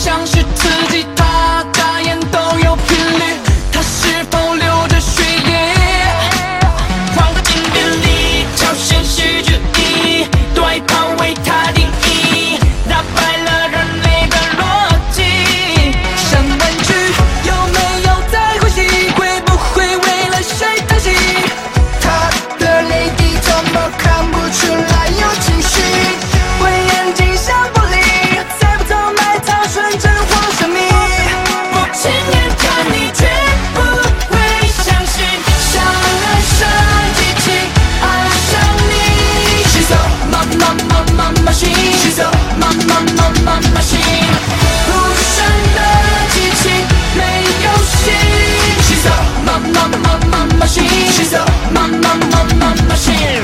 像是刺激他，大眼都有频率，他是否流着血液？黄金比例，超现实主义，对炮为他定义，打败了人类的逻辑。想问句，有没有在呼吸？会不会为了谁叹息？ 他的泪滴怎么看不出来有情绪？ 会眼睛像玻璃，猜不透埋藏纯真或神秘。不亲眼看你，绝不会相信。想爱上机器，爱上你。She's a mama machine. She's a mama machine. 无声的机器，没有心。She's a mama machine. She's a mama machine.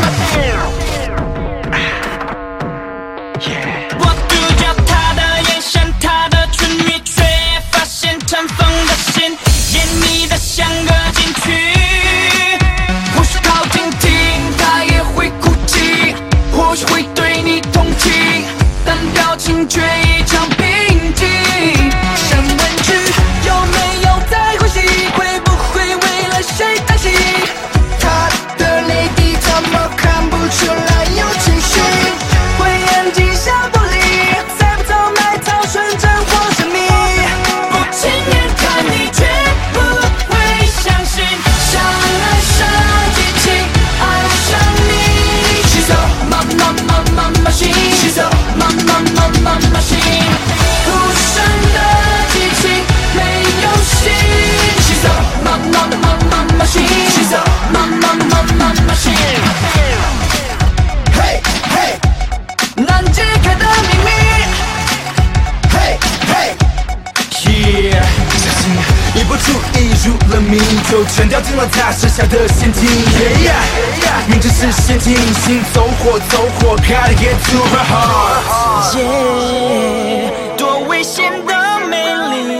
我读着他的眼神，他的唇语，却发现尘封的心湮密的像个禁区。或许靠近听，他也会哭泣，或许会对你同情，但表情却异常平静。想问句，有没有在呼吸？会不会为了谁叹息？ 他的泪滴怎么看不出来有情绪？ 会眼睛像玻璃，猜不透埋藏纯真或神秘。不亲眼看你，绝不会相信。想爱上机器，爱上你。She's a mama machine. She's a mama machine. 无声的机器，没有心。She's a mama machine. She's a mama machine. 嘿嘿难解开的秘密。 嘿嘿， Yeah， 小心一不注意入了迷，就全掉进了他设下的陷阱。Yeah， 明知是陷阱，心走火走火 ，Gotta get to her heart。 多危险的魅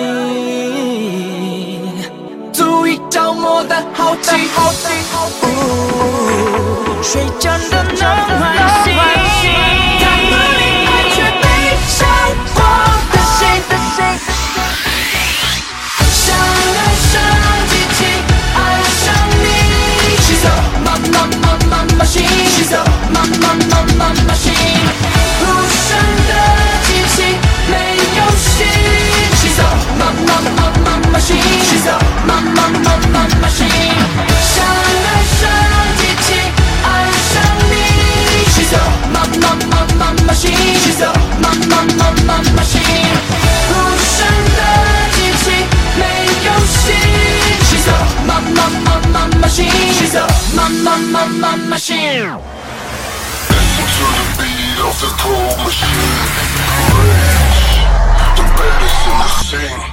力，足以着魔的好奇。谁真的能唤醒他不离爱却悲伤过的心？想爱上机器，爱上你。She's a mama machine. She's a mama machine. 无声的机器，没有心。She's a mama machine. She's a mama machine. 想爱上机器，爱上你。She's a mama machine. She's a mama machine. 无声的机器，没有心。She's a mama machine. She's a mama machine. Listen to the beat of this cold machine. Rage, the baddest in the scene.